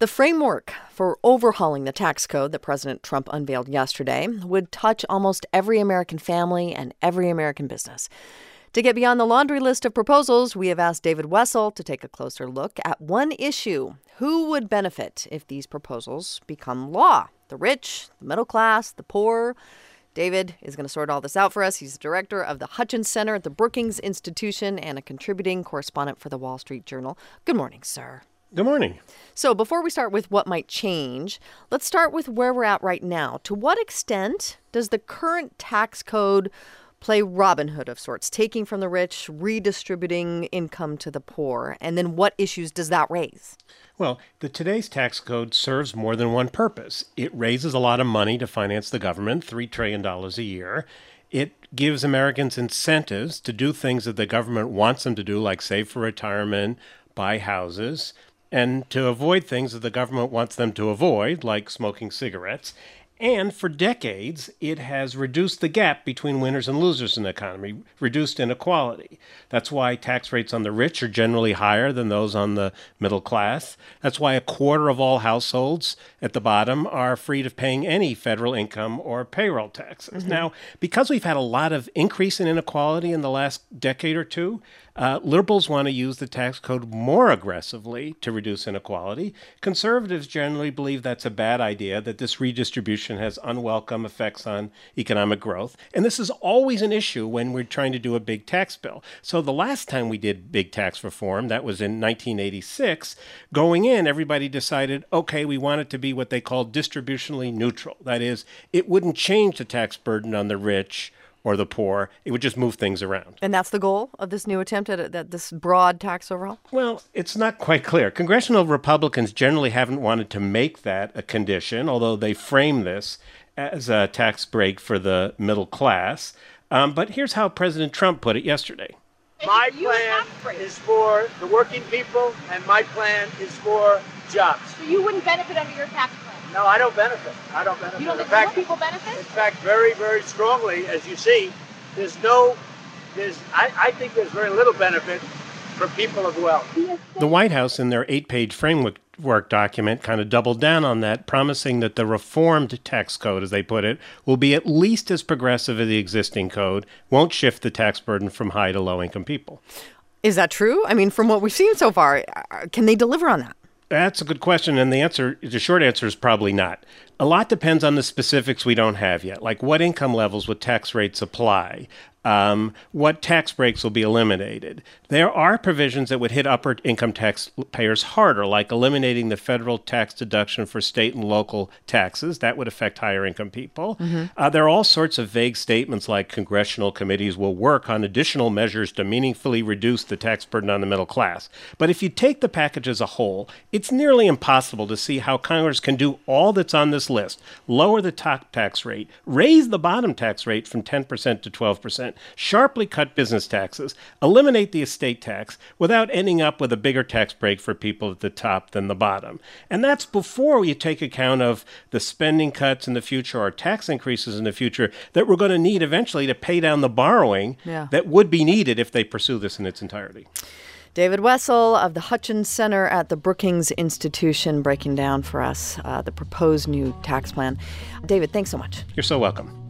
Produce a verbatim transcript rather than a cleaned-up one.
The framework for overhauling the tax code that President Trump unveiled yesterday would touch almost every American family and every American business. To get beyond the laundry list of proposals, we have asked David Wessel to take a closer look at one issue. Who would benefit if these proposals become law? The rich, the middle class, the poor? David is going to sort all this out for us. He's the director of the Hutchins Center at the Brookings Institution and a contributing correspondent for the Wall Street Journal. Good morning, sir. Good morning. So before we start with what might change, let's start with where we're at right now. To what extent does the current tax code play Robin Hood of sorts, taking from the rich, redistributing income to the poor? And then what issues does that raise? Well, the today's tax code serves more than one purpose. It raises a lot of money to finance the government, three trillion dollars a year. It gives Americans incentives to do things that the government wants them to do, like save for retirement, buy houses, and to avoid things that the government wants them to avoid, like smoking cigarettes. And for decades, it has reduced the gap between winners and losers in the economy, reduced inequality. That's why tax rates on the rich are generally higher than those on the middle class. That's why a quarter of all households at the bottom are free of paying any federal income or payroll taxes. Mm-hmm. Now, because we've had a lot of increase in inequality in the last decade or two, Uh, liberals want to use the tax code more aggressively to reduce inequality. Conservatives generally believe that's a bad idea, that this redistribution has unwelcome effects on economic growth. And this is always an issue when we're trying to do a big tax bill. So the last time we did big tax reform, that was in nineteen eighty-six, going in, everybody decided, okay, we want it to be what they call distributionally neutral. That is, it wouldn't change the tax burden on the rich or the poor. It would just move things around. And that's the goal of this new attempt at, at this broad tax overhaul? Well, it's not quite clear. Congressional Republicans generally haven't wanted to make that a condition, although they frame this as a tax break for the middle class. Um, but here's how President Trump put it yesterday. My plan is for the working people, and my plan is for jobs. So you wouldn't benefit under your tax plan? No, I don't benefit. I don't benefit. You don't in think fact, more people benefit? In fact, very, very strongly, as you see, there's no, there's, I, I think there's very little benefit for people of wealth. The White House, in their eight-page framework work document, kind of doubled down on that, promising that the reformed tax code, as they put it, will be at least as progressive as the existing code, won't shift the tax burden from high to low-income people. Is that true? I mean, from what we've seen so far, can they deliver on that? That's a good question, and the answer, the short answer is probably not. A lot depends on the specifics we don't have yet, like what income levels would tax rates apply, um, what tax breaks will be eliminated. There are provisions that would hit upper income tax payers harder, like eliminating the federal tax deduction for state and local taxes. That would affect higher income people. Mm-hmm. Uh, there are all sorts of vague statements like congressional committees will work on additional measures to meaningfully reduce the tax burden on the middle class. But if you take the package as a whole, it's nearly impossible to see how Congress can do all that's on this list: lower the top tax rate, raise the bottom tax rate from ten percent to twelve percent, sharply cut business taxes, eliminate the estate tax, without ending up with a bigger tax break for people at the top than the bottom. And that's before you take account of the spending cuts in the future or tax increases in the future that we're going to need eventually to pay down the borrowing yeah. that would be needed if they pursue this in its entirety. David Wessel of the Hutchins Center at the Brookings Institution breaking down for us uh, the proposed new tax plan. David, thanks so much. You're so welcome.